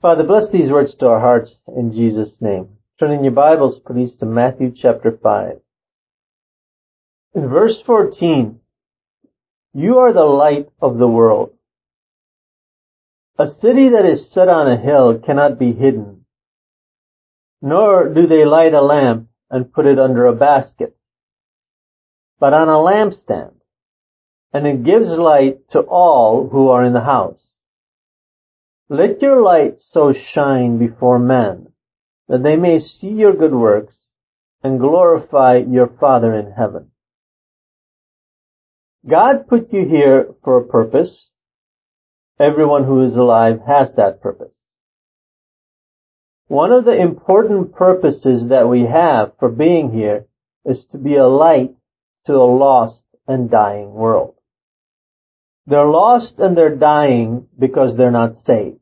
Father, bless these words to our hearts in Jesus' name. Turn in your Bibles, please, to Matthew chapter 5. In verse 14, you are the light of the world. A city that is set on a hill cannot be hidden, nor do they light a lamp and put it under a basket, but on a lampstand, and it gives light to all who are in the house. Let your light so shine before men, that they may see your good works and glorify your Father in heaven. God put you here for a purpose. Everyone who is alive has that purpose. One of the important purposes that we have for being here is to be a light to a lost and dying world. They're lost and they're dying because they're not saved.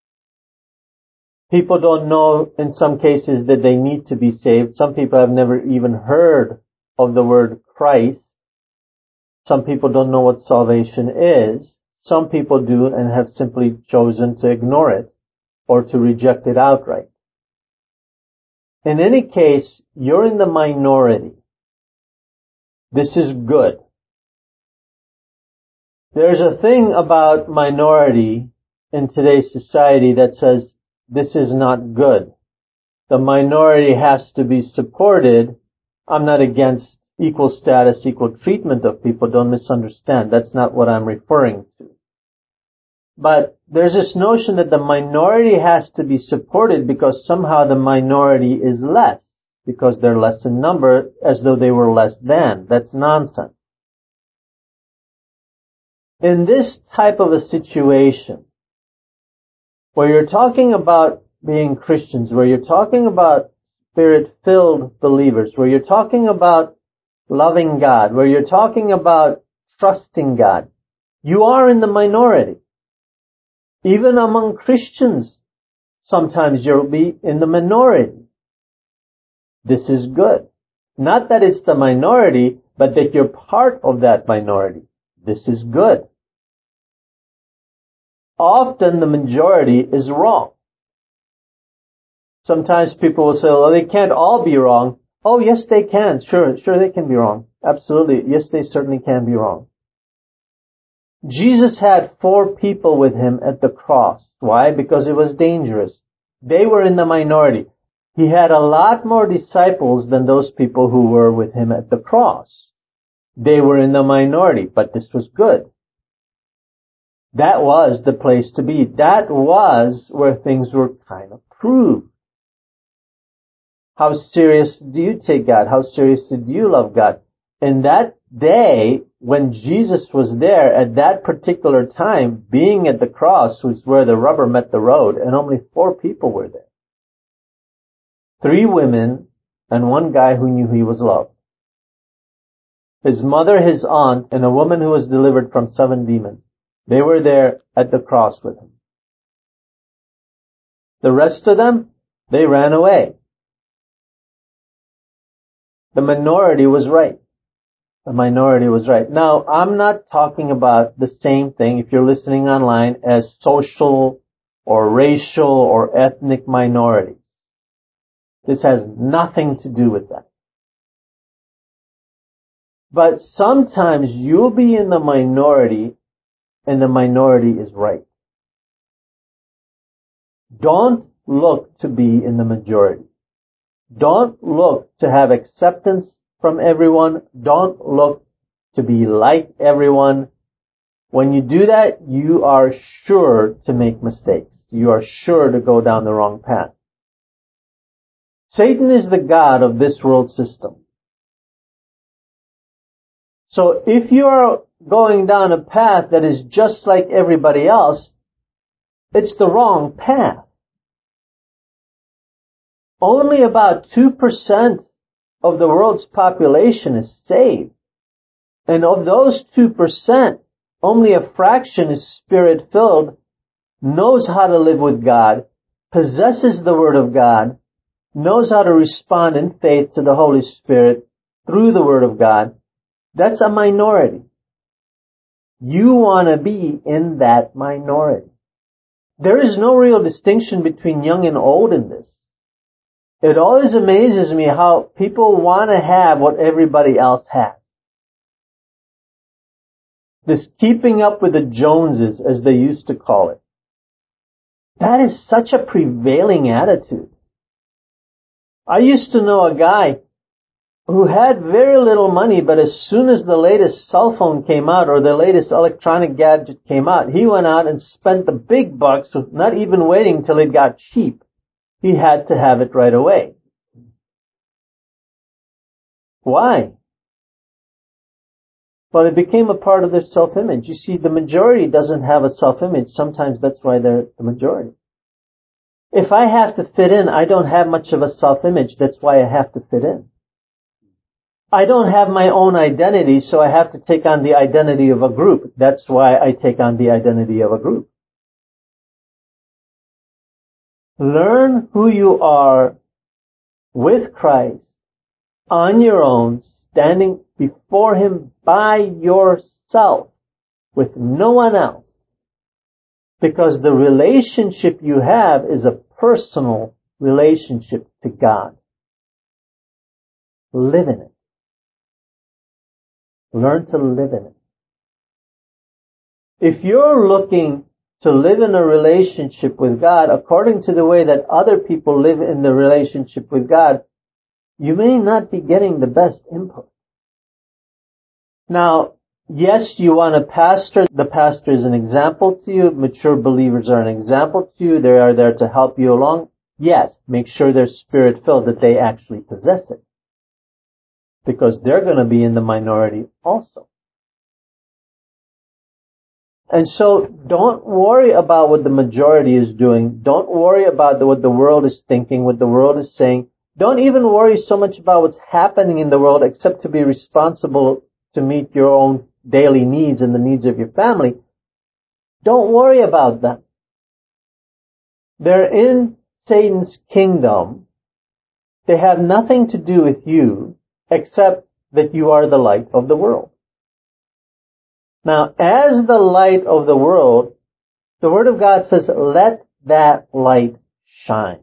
People don't know in some cases that they need to be saved. Some people have never even heard of the word Christ. Some people don't know what salvation is. Some people do and have simply chosen to ignore it or to reject it outright. In any case, you're in the minority. This is good. There's a thing about minority in today's society that says this is not good. The minority has to be supported. I'm not against equal status, equal treatment of people. Don't misunderstand. That's not what I'm referring to. But there's this notion that the minority has to be supported because somehow the minority is less, because they're less in number, as though they were less than. That's nonsense. In this type of a situation, where you're talking about being Christians, where you're talking about Spirit-filled believers, where you're talking about loving God, where you're talking about trusting God, you are in the minority. Even among Christians, sometimes you'll be in the minority. This is good. Not that it's the minority, but that you're part of that minority. This is good. Often the majority is wrong. Sometimes people will say, well, they can't all be wrong. Oh, yes, they can. Sure, they can be wrong. Absolutely. Yes, they certainly can be wrong. Jesus had 4 people with him at the cross. Why? Because it was dangerous. They were in the minority. He had a lot more disciples than those people who were with him at the cross. They were in the minority, but this was good. That was the place to be. That was where things were kind of proved. How serious do you take God? How seriously do you love God? In that day, when Jesus was there at that particular time, being at the cross was where the rubber met the road, and only 4 people were there. 3 women and 1 guy who knew he was loved. His mother, his aunt, and a woman who was delivered from 7 demons. They were there at the cross with him. The rest of them, they ran away. The minority was right. The minority was right. Now, I'm not talking about the same thing, if you're listening online, as social or racial or ethnic minorities. This has nothing to do with that. But sometimes you'll be in the minority and the minority is right. Don't look to be in the majority. Don't look to have acceptance from everyone. Don't look to be like everyone. When you do that, you are sure to make mistakes. You are sure to go down the wrong path. Satan is the god of this world system. So if you are going down a path that is just like everybody else, it's the wrong path. Only about 2% of the world's population is saved. And of those 2%, only a fraction is Spirit-filled, knows how to live with God, possesses the Word of God, knows how to respond in faith to the Holy Spirit through the Word of God. That's a minority. You want to be in that minority. There is no real distinction between young and old in this. It always amazes me how people want to have what everybody else has. This keeping up with the Joneses, as they used to call it. That is such a prevailing attitude. I used to know a guy who had very little money, but as soon as the latest cell phone came out or the latest electronic gadget came out, he went out and spent the big bucks, not even waiting till it got cheap. He had to have it right away. Why? Well, it became a part of their self-image. You see, the majority doesn't have a self-image. Sometimes that's why they're the majority. If I have to fit in, I don't have much of a self-image. That's why I have to fit in. I don't have my own identity, so I have to take on the identity of a group. That's why I take on the identity of a group. Learn who you are with Christ on your own, standing before Him by yourself, with no one else. Because the relationship you have is a personal relationship to God. Live in it. Learn to live in it. If you're looking to live in a relationship with God according to the way that other people live in the relationship with God, you may not be getting the best input. Now, yes, you want a pastor. The pastor is an example to you. Mature believers are an example to you. They are there to help you along. Yes, make sure they're spirit-filled, that they actually possess it. Because they're going to be in the minority also. And so don't worry about what the majority is doing. Don't worry about what the world is thinking, what the world is saying. Don't even worry so much about what's happening in the world, except to be responsible to meet your own daily needs and the needs of your family. Don't worry about them. They're in Satan's kingdom. They have nothing to do with you, except that you are the light of the world. Now, as the light of the world, the Word of God says, let that light shine.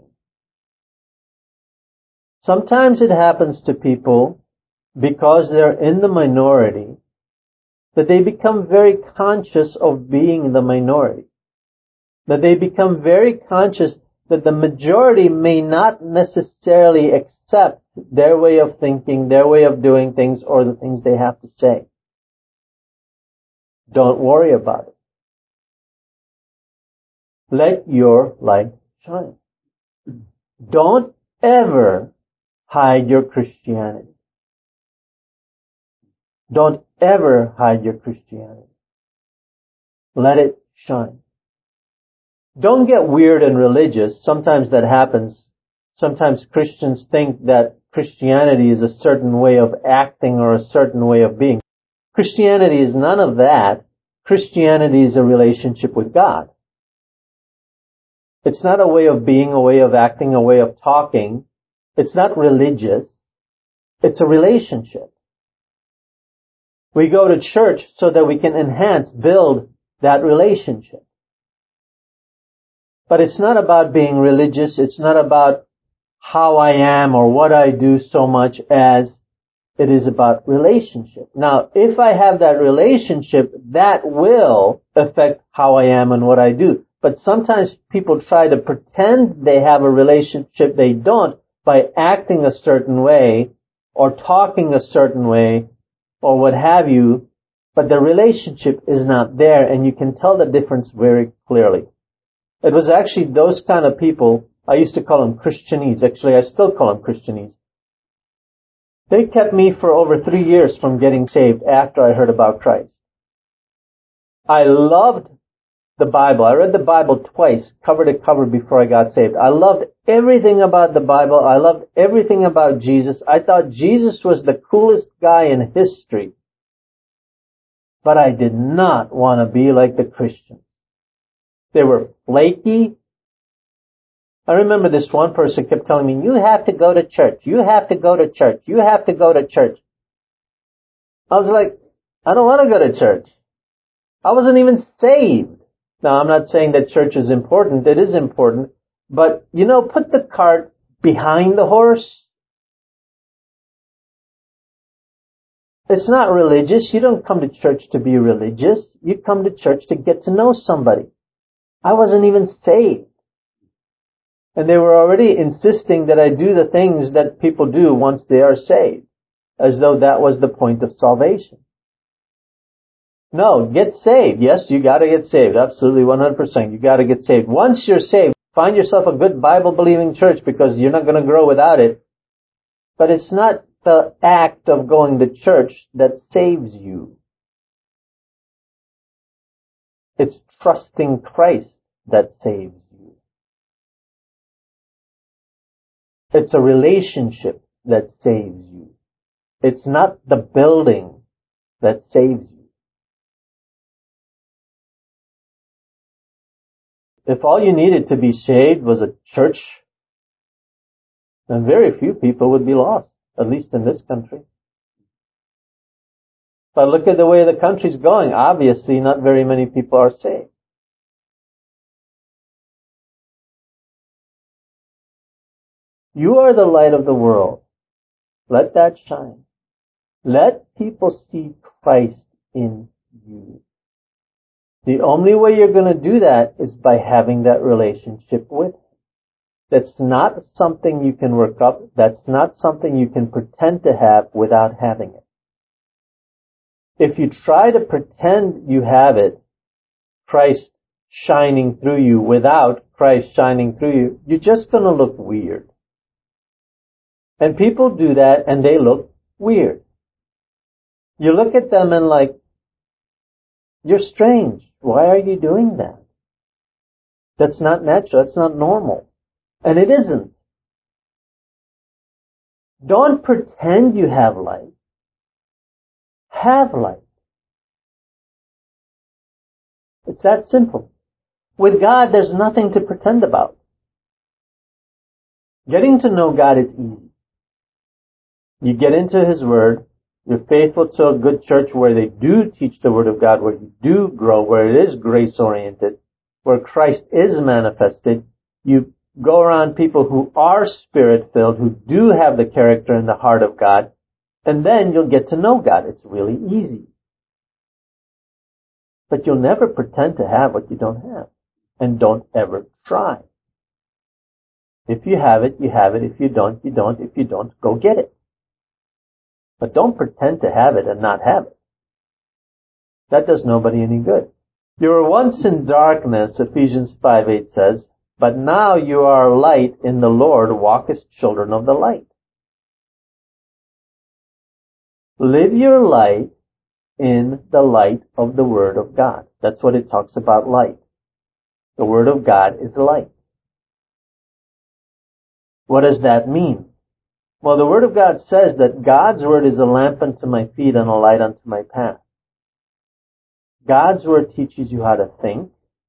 Sometimes it happens to people, because they're in the minority, that they become very conscious of being the minority. That they become very conscious that the majority may not necessarily accept their way of thinking, their way of doing things, or the things they have to say. Don't worry about it. Let your light shine. Don't ever hide your Christianity. Don't ever hide your Christianity. Let it shine. Don't get weird and religious. Sometimes that happens. Sometimes Christians think that Christianity is a certain way of acting or a certain way of being. Christianity is none of that. Christianity is a relationship with God. It's not a way of being, a way of acting, a way of talking. It's not religious. It's a relationship. We go to church so that we can enhance, build that relationship. But it's not about being religious. It's not about how I am or what I do so much as it is about relationship. Now, if I have that relationship, that will affect how I am and what I do. But sometimes people try to pretend they have a relationship they don't by acting a certain way or talking a certain way or what have you, but the relationship is not there, and you can tell the difference very clearly. It was actually those kind of people, I used to call them Christianese. Actually, I still call them Christianese. They kept me for over 3 years from getting saved after I heard about Christ. I loved the Bible. I read the Bible twice, cover to cover, before I got saved. I loved everything about the Bible. I loved everything about Jesus. I thought Jesus was the coolest guy in history. But I did not want to be like the Christians. They were flaky. I remember this one person kept telling me, you have to go to church. You have to go to church. You have to go to church. I was like, I don't want to go to church. I wasn't even saved. Now, I'm not saying that church is important. It is important. But, put the cart behind the horse. It's not religious. You don't come to church to be religious. You come to church to get to know somebody. I wasn't even saved. And they were already insisting that I do the things that people do once they are saved, as though that was the point of salvation. No, get saved. Yes, you gotta get saved. Absolutely 100%. You gotta get saved. Once you're saved, find yourself a good Bible-believing church because you're not gonna grow without it. But it's not the act of going to church that saves you. It's trusting Christ that saves you. It's a relationship that saves you. It's not the building that saves you. If all you needed to be saved was a church, then very few people would be lost, at least in this country. But look at the way the country's going. Obviously, not very many people are saved. You are the light of the world. Let that shine. Let people see Christ in you. The only way you're going to do that is by having that relationship with Him. That's not something you can work up. That's not something you can pretend to have without having it. If you try to pretend you have it, Christ shining through you, without Christ shining through you, you're just going to look weird. And people do that and they look weird. You look at them and like, you're strange. Why are you doing that? That's not natural. That's not normal. And it isn't. Don't pretend you have light. Have light. It's that simple. With God, there's nothing to pretend about. Getting to know God is easy. You get into His Word. You're faithful to a good church where they do teach the Word of God, where you do grow, where it is grace-oriented, where Christ is manifested. You go around people who are Spirit-filled, who do have the character and the heart of God, and then you'll get to know God. It's really easy. But you'll never pretend to have what you don't have. And don't ever try. If you have it, you have it. If you don't, you don't. If you don't, go get it. But don't pretend to have it and not have it. That does nobody any good. You were once in darkness, Ephesians 5:8 says, but now you are light in the Lord, walk as children of the light. Live your life in the light of the Word of God. That's what it talks about light. The Word of God is light. What does that mean? Well, the Word of God says that God's Word is a lamp unto my feet and a light unto my path. God's Word teaches you how to think.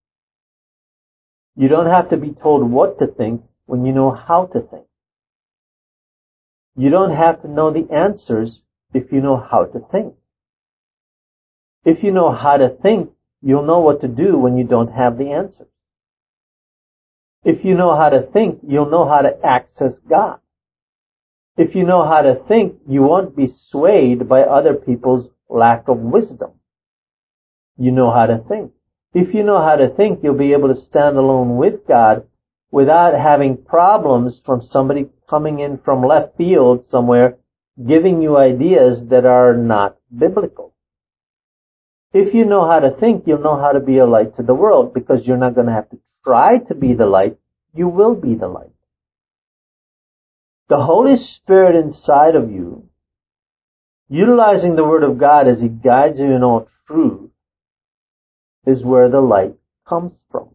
You don't have to be told what to think when you know how to think. You don't have to know the answers if you know how to think. If you know how to think, you'll know what to do when you don't have the answers. If you know how to think, you'll know how to access God. If you know how to think, you won't be swayed by other people's lack of wisdom. You know how to think. If you know how to think, you'll be able to stand alone with God without having problems from somebody coming in from left field somewhere giving you ideas that are not biblical. If you know how to think, you'll know how to be a light to the world because you're not going to have to try to be the light. You will be the light. The Holy Spirit inside of you, utilizing the Word of God as He guides you in all truth, is where the light comes from.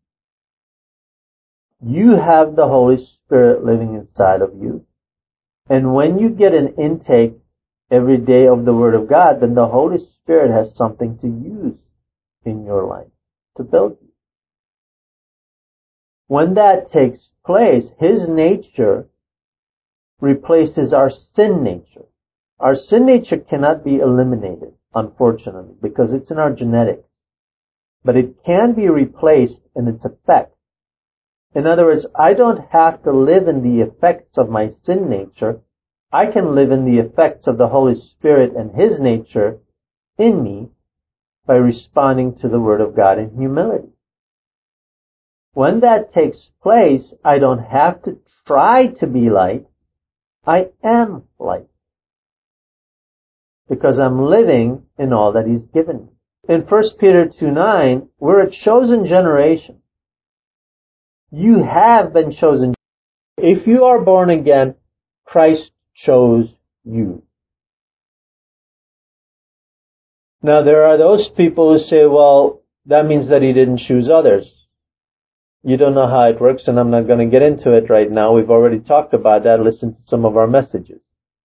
You have the Holy Spirit living inside of you. And when you get an intake every day of the Word of God, then the Holy Spirit has something to use in your life to build you. When that takes place, His nature replaces our sin nature. Our sin nature cannot be eliminated, unfortunately, because it's in our genetics. but it can be replaced in its effect. In other words, I don't have to live in the effects of my sin nature. I can live in the effects of the Holy Spirit and His nature in me by responding to the Word of God in humility. When that takes place, I don't have to try to be light. I am light. Because I'm living in all that He's given me. In 1 Peter 2:9, we're a chosen generation. You have been chosen. If you are born again, Christ chose you. Now there are those people who say, well, that means that He didn't choose others. You don't know how it works, and I'm not going to get into it right now. We've already talked about that. Listen to some of our messages.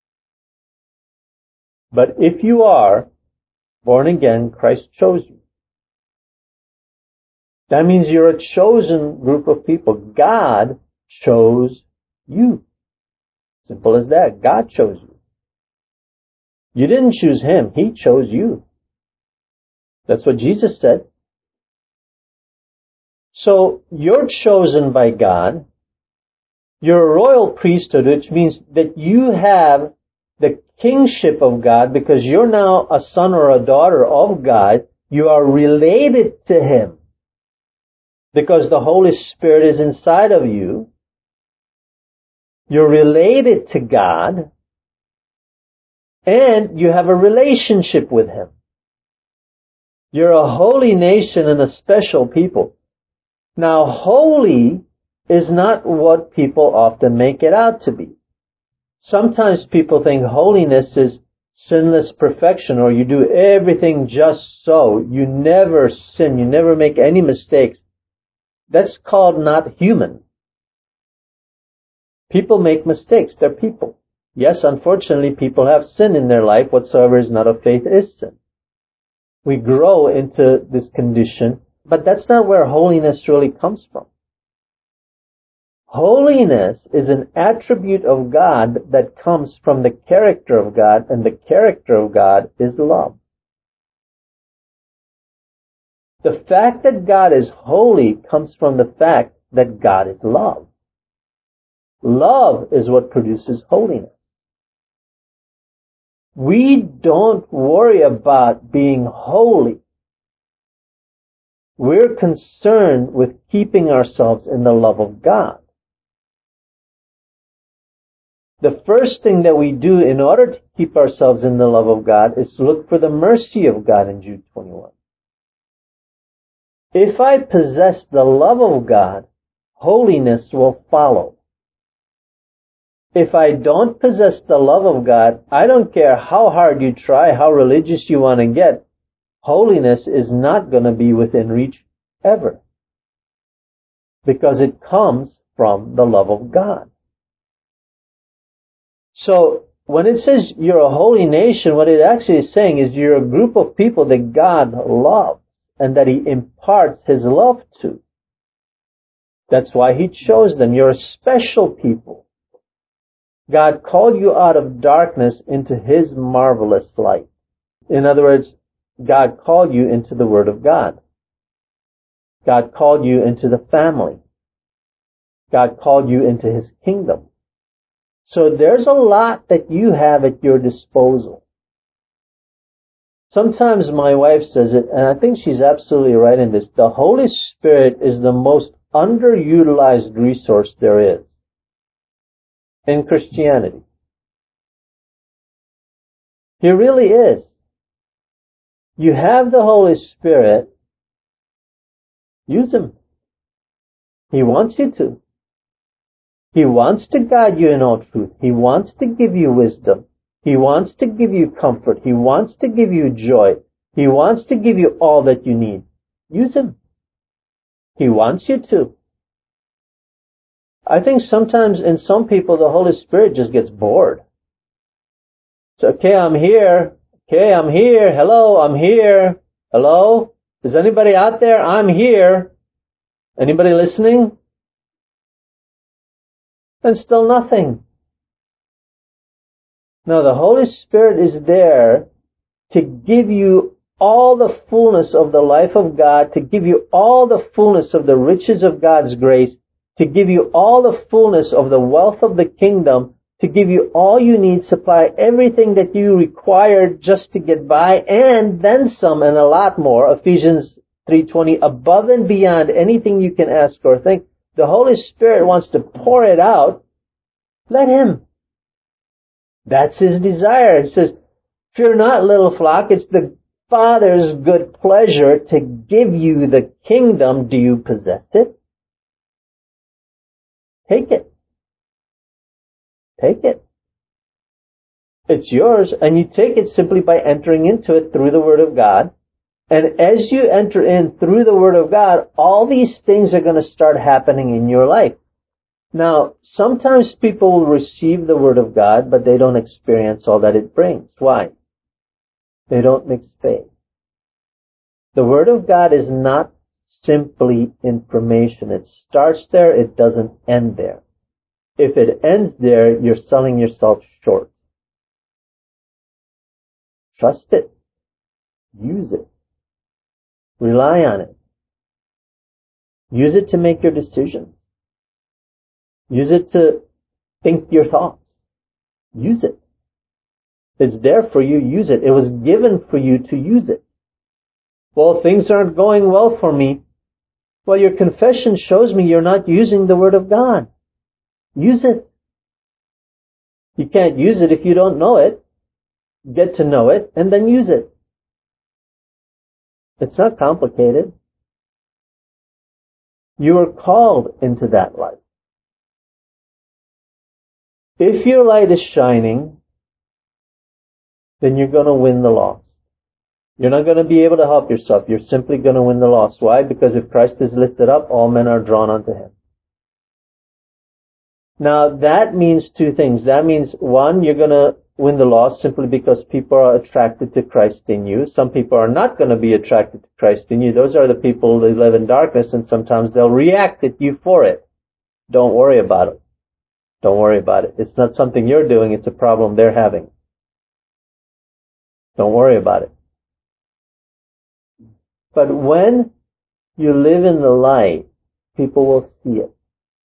But if you are born again, Christ chose you. That means you're a chosen group of people. God chose you. Simple as that. God chose you. You didn't choose Him. He chose you. That's what Jesus said. So you're chosen by God. You're a royal priesthood, which means that you have the kingship of God because you're now a son or a daughter of God. You are related to Him because the Holy Spirit is inside of you. You're related to God, and you have a relationship with Him. You're a holy nation and a special people. Now, holy is not what people often make it out to be. Sometimes people think holiness is sinless perfection, or you do everything just so. You never sin. You never make any mistakes. That's called not human. People make mistakes. They're people. Yes, unfortunately, people have sin in their life. Whatsoever is not of faith is sin. We grow into this condition, but that's not where holiness really comes from. Holiness is an attribute of God that comes from the character of God, and the character of God is love. The fact that God is holy comes from the fact that God is love. Love is what produces holiness. We don't worry about being holy. We're concerned with keeping ourselves in the love of God. The first thing that we do in order to keep ourselves in the love of God is to look for the mercy of God in Jude 21. If I possess the love of God, holiness will follow. If I don't possess the love of God, I don't care how hard you try, how religious you want to get, holiness is not going to be within reach ever. Because it comes from the love of God. So, when it says you're a holy nation, what it actually is saying is you're a group of people that God loves and that He imparts His love to. That's why He chose them. You're a special people. God called you out of darkness into His marvelous light. In other words, God called you into the Word of God. God called you into the family. God called you into His kingdom. So there's a lot that you have at your disposal. Sometimes my wife says it, and I think she's absolutely right in this. The Holy Spirit is the most underutilized resource there is in Christianity. He really is. You have the Holy Spirit. Use Him. He wants you to. He wants to guide you in all truth. He wants to give you wisdom. He wants to give you comfort. He wants to give you joy. He wants to give you all that you need. Use Him. He wants you to. I think sometimes in some people the Holy Spirit just gets bored. So, okay, I'm here. Okay, I'm here. Hello, I'm here. Hello? Is anybody out there? I'm here. Anybody listening? And still nothing. No, the Holy Spirit is there to give you all the fullness of the life of God, to give you all the fullness of the riches of God's grace, to give you all the fullness of the wealth of the kingdom, to give you all you need, supply everything that you require just to get by, and then some and a lot more. Ephesians 3:20, above and beyond anything you can ask or think. The Holy Spirit wants to pour it out. Let Him. That's His desire. It says, fear not, little flock. It's the Father's good pleasure to give you the kingdom. Do you possess it? Take it. Take it. It's yours, and you take it simply by entering into it through the Word of God. And as you enter in through the Word of God, all these things are going to start happening in your life. Now, sometimes people will receive the Word of God, but they don't experience all that it brings. Why? They don't mix faith. The Word of God is not simply information. It starts there, it doesn't end there. If it ends there, you're selling yourself short. Trust it. Use it. Rely on it. Use it to make your decisions. Use it to think your thoughts. Use it. It's there for you. Use it. It was given for you to use it. Well, things aren't going well for me. Well, your confession shows me you're not using the Word of God. Use it. You can't use it if you don't know it. Get to know it and then use it. It's not complicated. You are called into that light. If your light is shining, then you're going to win the lost. You're not going to be able to help yourself. You're simply going to win the lost. Why? Because if Christ is lifted up, all men are drawn unto Him. Now, that means two things. That means, one, you're going to win the lost simply because people are attracted to Christ in you. Some people are not going to be attracted to Christ in you. Those are the people who live in darkness, and sometimes they'll react at you for it. Don't worry about it. Don't worry about it. It's not something you're doing. It's a problem they're having. Don't worry about it. But when you live in the light, people will see it.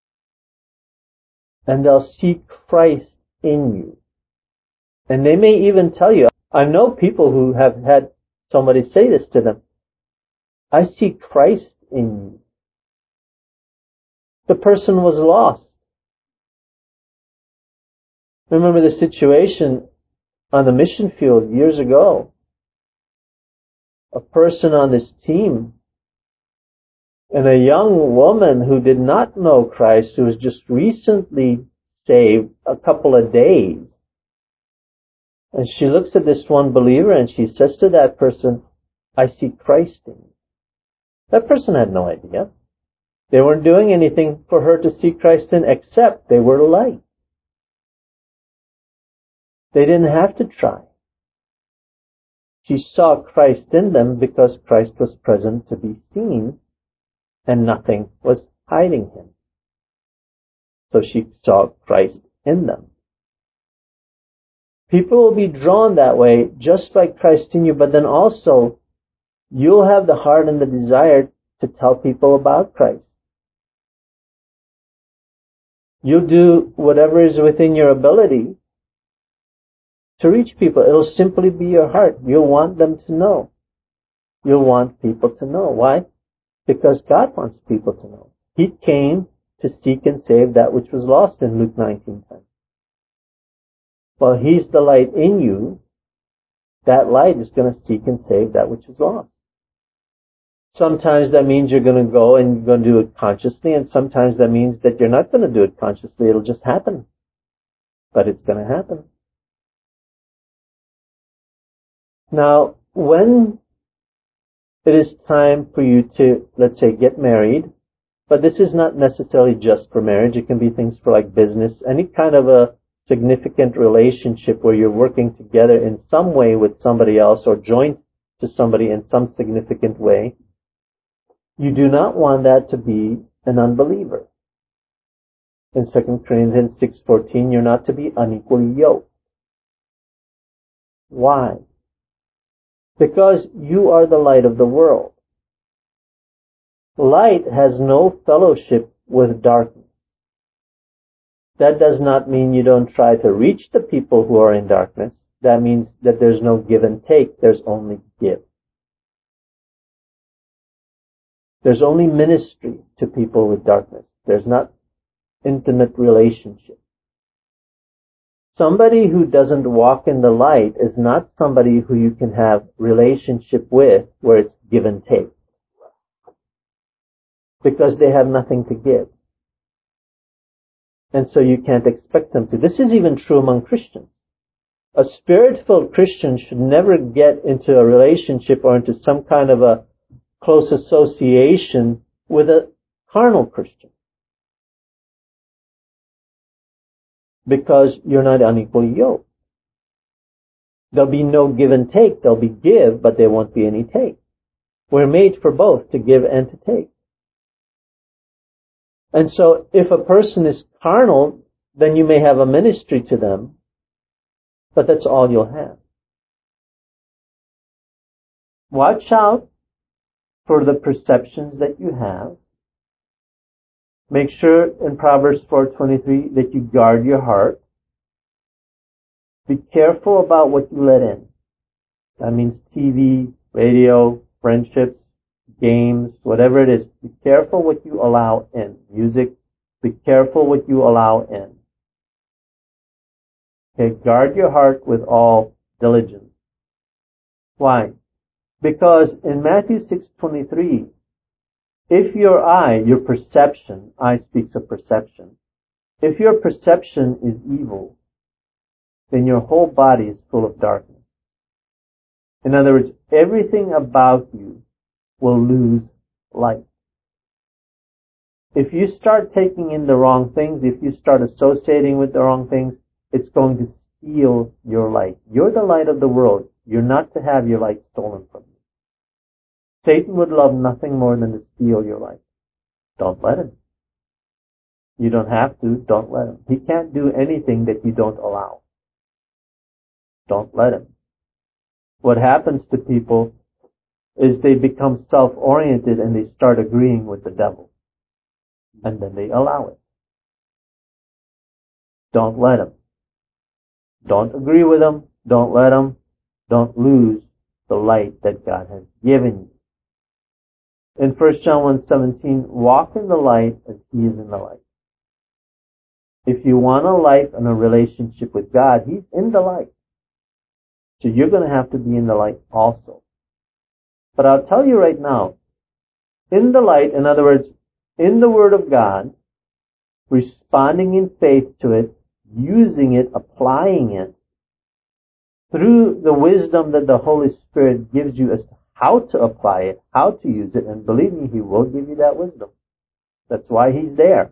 And they'll see Christ in you. And they may even tell you, I know people who have had somebody say this to them, I see Christ in you. The person was lost. Remember the situation on the mission field years ago. A person on this team and a young woman who did not know Christ, who was just recently saved a couple of days. And she looks at this one believer and she says to that person, I see Christ in you. That person had no idea. They weren't doing anything for her to see Christ in except they were light. They didn't have to try. She saw Christ in them because Christ was present to be seen and nothing was hiding Him. So she saw Christ in them. People will be drawn that way just like Christ in you, but then also you'll have the heart and the desire to tell people about Christ. You'll do whatever is within your ability to reach people. It'll simply be your heart. You'll want them to know. You'll want people to know. Why? Because God wants people to know. He came to seek and save that which was lost in Luke 19:10. Well, He's the light in you. That light is going to seek and save that which is lost. Sometimes that means you're going to go and you're going to do it consciously, and sometimes that means that you're not going to do it consciously. It'll just happen. But it's going to happen. Now, when it is time for you to, let's say, get married, but this is not necessarily just for marriage. It can be things for like business, any kind of a significant relationship where you're working together in some way with somebody else or joined to somebody in some significant way. You do not want that to be an unbeliever. In 2 Corinthians 6:14, you're not to be unequally yoked. Why? Because you are the light of the world. Light has no fellowship with darkness. That does not mean you don't try to reach the people who are in darkness. That means that there's no give and take. There's only give. There's only ministry to people with darkness. There's not intimate relationship. Somebody who doesn't walk in the light is not somebody who you can have relationship with where it's give and take. Because they have nothing to give. And so you can't expect them to. This is even true among Christians. A spirit-filled Christian should never get into a relationship or into some kind of a close association with a carnal Christian. Because you're not unequally yoked. There'll be no give and take. There'll be give, but there won't be any take. We're made for both, to give and to take. And so if a person is carnal, then you may have a ministry to them, but that's all you'll have. Watch out for the perceptions that you have. Make sure in Proverbs 4:23 that you guard your heart. Be careful about what you let in. That means TV, radio, friendships, games, whatever it is. Be careful what you allow in. Music, be careful what you allow in. Okay, guard your heart with all diligence. Why? Because in Matthew 6:23, if your eye, your perception, eye speaks of perception, if your perception is evil, then your whole body is full of darkness. In other words, everything about you will lose light. If you start taking in the wrong things, if you start associating with the wrong things, it's going to steal your light. You're the light of the world. You're not to have your light stolen from you. Satan would love nothing more than to steal your light. Don't let him. You don't have to. Don't let him. He can't do anything that you don't allow. Don't let him. What happens to people is they become self-oriented and they start agreeing with the devil. And then they allow it. Don't let him. Don't agree with him. Don't let him. Don't lose the light that God has given you. In 1 John 1:17, walk in the light as he is in the light. If you want a life and a relationship with God, he's in the light. So you're going to have to be in the light also. But I'll tell you right now, in the light, in other words, in the Word of God, responding in faith to it, using it, applying it, through the wisdom that the Holy Spirit gives you as to how to apply it, how to use it, and believe me, he will give you that wisdom. That's why he's there.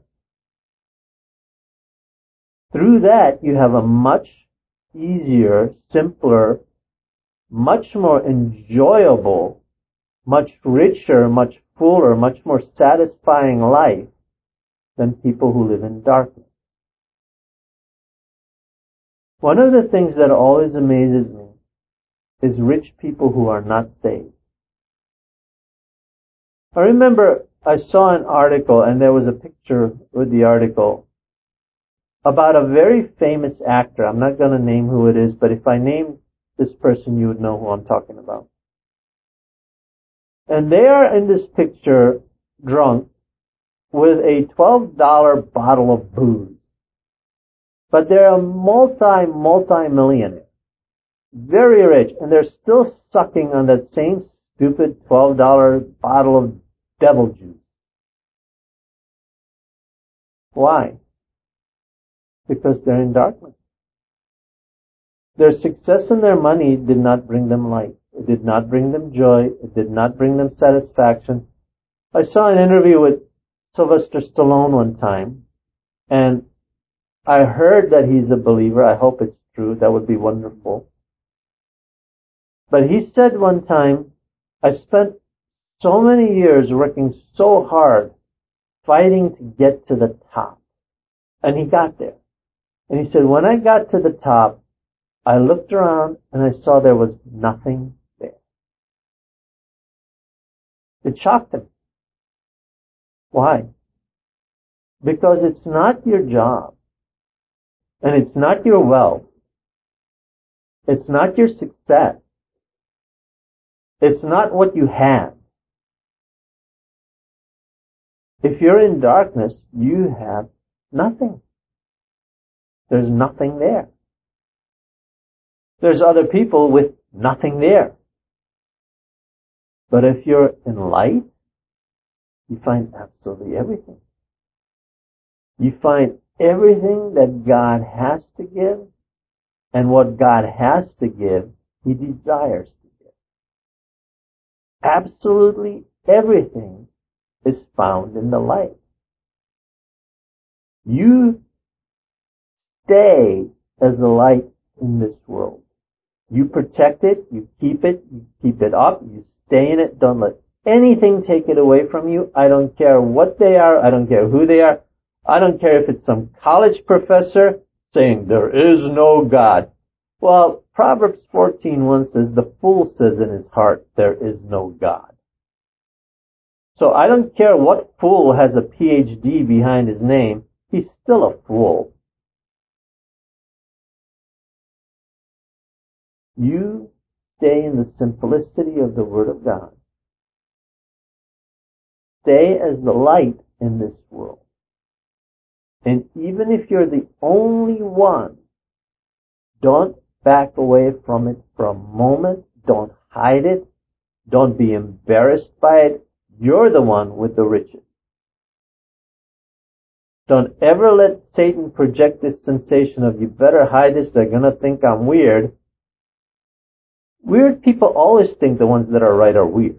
Through that, you have a much easier, simpler, much more enjoyable, much richer, much fuller, much more satisfying life than people who live in darkness. One of the things that always amazes me is rich people who are not saved. I remember I saw an article, and there was a picture with the article, about a very famous actor. I'm not going to name who it is, but if I name this person, you would know who I'm talking about. And they are in this picture drunk with a $12 bottle of booze. But they're a multi-millionaire. Very rich. And they're still sucking on that same stupid $12 bottle of devil juice. Why? Because they're in darkness. Their success and their money did not bring them light. It did not bring them joy. It did not bring them satisfaction. I saw an interview with Sylvester Stallone one time, and I heard that he's a believer. I hope it's true. That would be wonderful. But he said one time, I spent so many years working so hard, fighting to get to the top. And he got there. And he said, when I got to the top, I looked around and I saw there was nothing there. It shocked him. Why? Because it's not your job, and it's not your wealth, it's not your success, it's not what you have. If you're in darkness, you have nothing. There's nothing there. There's other people with nothing there. But if you're in light, you find absolutely everything. You find everything that God has to give, and what God has to give, He desires to give. Absolutely everything is found in the light. You stay as a light in this world. You protect it, you keep it up, you stay in it, don't let anything take it away from you. I don't care what they are, I don't care who they are, I don't care if it's some college professor saying there is no God. Well, Proverbs 14:1 says, the fool says in his heart, there is no God. So I don't care what fool has a PhD behind his name, he's still a fool. You stay in the simplicity of the Word of God. Stay as the light in this world. And even if you're the only one, don't back away from it for a moment. Don't hide it. Don't be embarrassed by it. You're the one with the riches. Don't ever let Satan project this sensation of you better hide this, they're going to think I'm weird. Weird people always think the ones that are right are weird.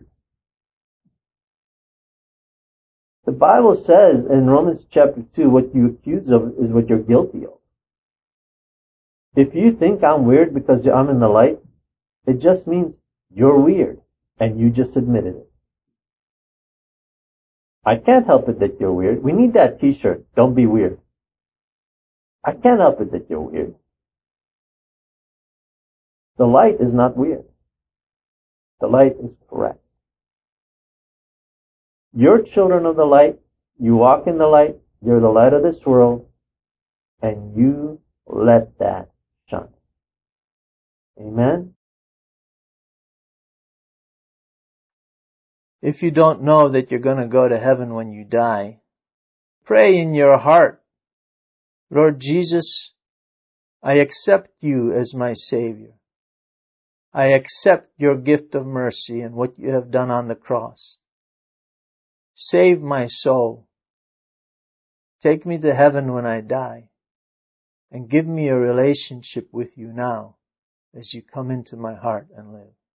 The Bible says in Romans chapter 2, what you accuse of is what you're guilty of. If you think I'm weird because I'm in the light, it just means you're weird, and you just admitted it. I can't help it that you're weird. We need that t-shirt, don't be weird. I can't help it that you're weird. The light is not weird. The light is correct. You're children of the light. You walk in the light. You're the light of this world. And you let that shine. Amen? If you don't know that you're going to go to heaven when you die, pray in your heart, Lord Jesus, I accept you as my Savior. I accept your gift of mercy and what you have done on the cross. Save my soul. Take me to heaven when I die, and give me a relationship with you now as you come into my heart and live.